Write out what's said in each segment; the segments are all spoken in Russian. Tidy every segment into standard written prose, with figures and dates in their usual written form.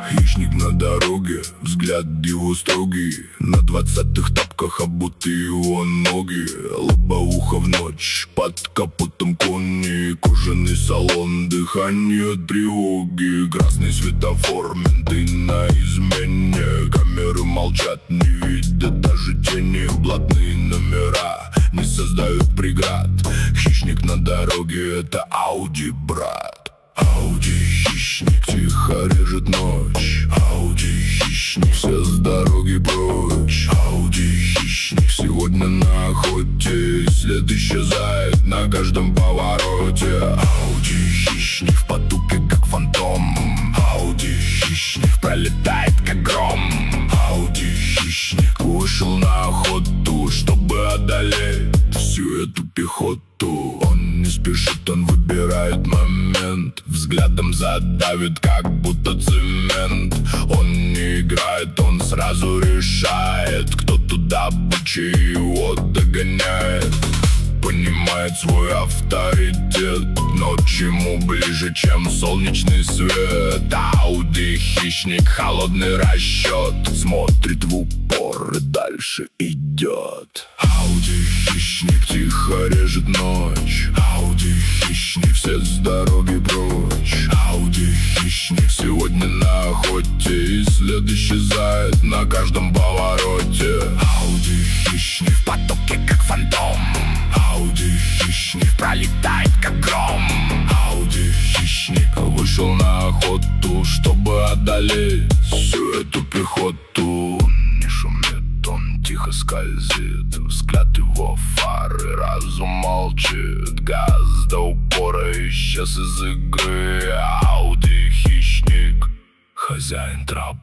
Хищник на дороге, взгляд его строгий, на 20-х тапках обуты его ноги. Лобоуха в ночь, под капотом кони, кожаный салон, дыхание от тревоги. Красный светофор, менты на измене, камеры молчат, не видят даже тени. Блатные номера не создают преград. Хищник на дороге — это Ауди, брат. Ауди хищник, тихо режет ночь. Ауди хищник, все с дороги прочь. Ауди хищник, сегодня на охоте, след исчезает на каждом повороте. Ауди хищник, в потуке как фантом. Ауди хищник, пролетает как гром. Ауди хищник вышел на охоту, чтобы одолеть всю эту пехоту. Он не спешит, он выбирает момент, взглядом задавит, как будто цемент. Он не играет, он сразу решает, кто тут добыча его догоняет. Понимает свой авторитет, ночь ему ближе, чем солнечный свет. Ауди хищник, холодный расчет, смотрит в упор и дальше идет. Ауди хищник, тихо режет ночь. Ауди хищник, все с дороги прочь. Ауди хищник, сегодня на охоте, и след исчезает на каждом повороте. Ауди хищник, в потоке как фантом. Ауди хищник, пролетает как гром. Ауди хищник вышел на охоту, чтобы одолеть всю эту пехоту. Он не шумит, он тихо скользит, взгляд его фары, разум молчит. Газ до упора исчез из игры. Ауди хищник, хозяин тропы.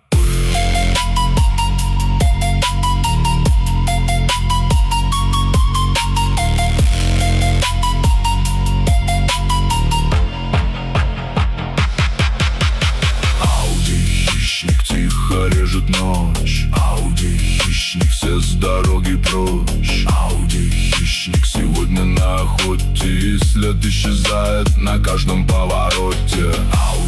Режет ночь. Ауди хищник, все с дороги прочь. Ауди хищник, сегодня на охоте, и след исчезает на каждом повороте.